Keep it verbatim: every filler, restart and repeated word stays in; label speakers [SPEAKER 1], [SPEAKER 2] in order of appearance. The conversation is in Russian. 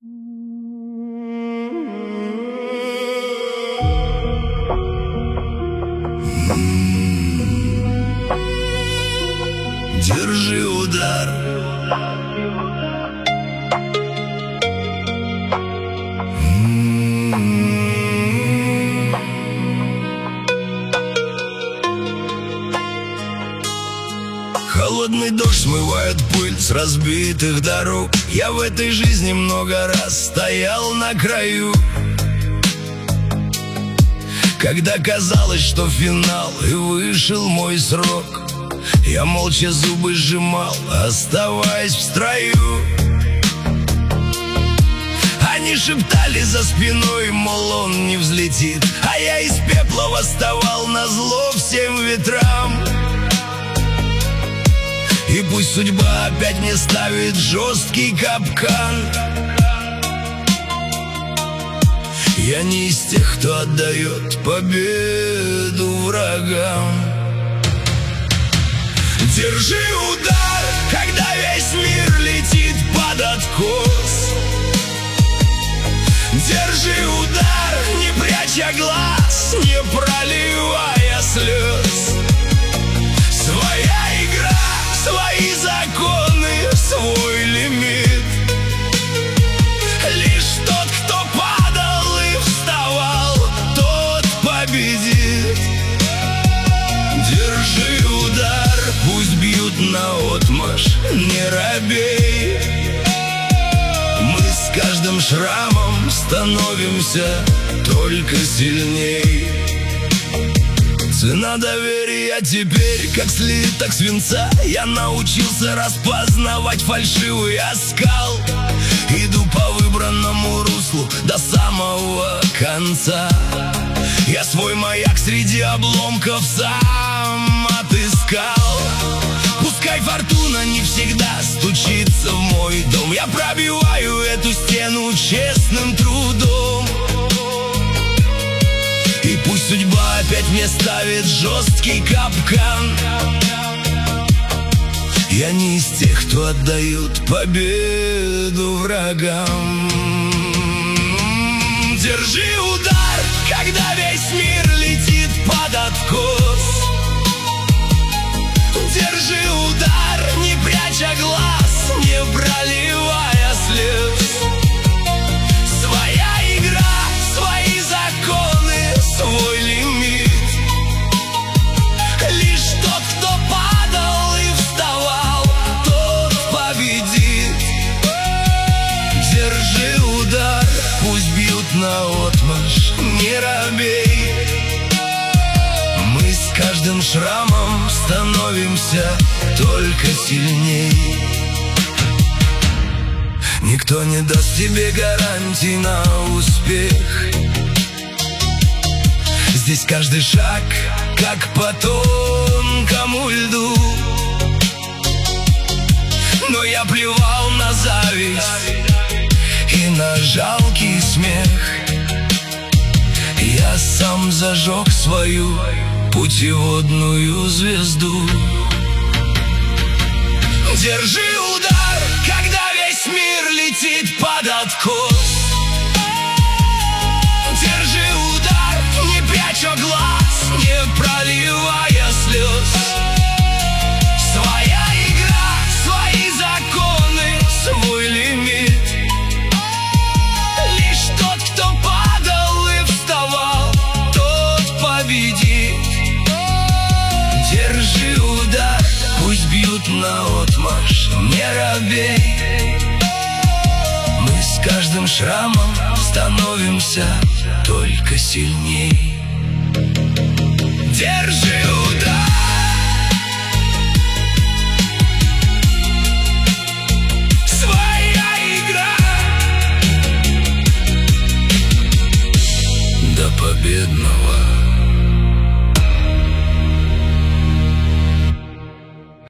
[SPEAKER 1] Держи удар. Холодный дождь смывает пыль с разбитых дорог. Я в этой жизни много раз стоял на краю, когда казалось, что финал и вышел мой срок. Я молча зубы сжимал, оставаясь в строю. Они шептали за спиной, мол, он не взлетит, а я из пепла восставал назло всем ветрам. И пусть судьба опять мне ставит жесткий капкан, я не из тех, кто отдает победу врагам. Держи удар, когда весь мир летит под откос. Держи удар, не пряча глаз, не проливая слез. Своя игра, свои законы, свой лимит. Лишь тот, кто падал и вставал, тот победит. Держи удар, пусть бьют наотмашь, не робей. Мы с каждым шрамом становимся только сильней. Цена доверия теперь как слиток свинца. Я научился распознавать фальшивый оскал. Иду по выбранному руслу до самого конца. Я свой маяк среди обломков сам отыскал. Пускай фортуна не всегда стучится в мой дом, я пробиваю эту стену честным трудом. И пусть судьба опять мне ставит жесткий капкан, я не из тех, кто отдают победу врагам. Держи удар, когда весь мир летит под откос. Держи удар, не пряча глаз, не проливая слез. Своя игра, свои законы, свой лимит. Лишь тот, кто падал и вставал, тот победит. Держи удар, пусть бьют наотмашь, не робей. Мы с каждым шрамом становимся только сильней. Никто не даст тебе гарантий на успех. Здесь каждый шаг как по тонкому льду. Но я плевал на зависть и на жалкий смех. Я сам зажег свою путеводную звезду. Держи удар, когда весь мир летит под откос. Держи удар, не пряча глаз, не проливая слез. Своя игра, свои законы, свой лимит. Лишь тот, кто падал и вставал, тот победит. Держи удар, пусть бьют наотмашь, не робей. Мы с каждым шрамом становимся только сильней. Держи удар.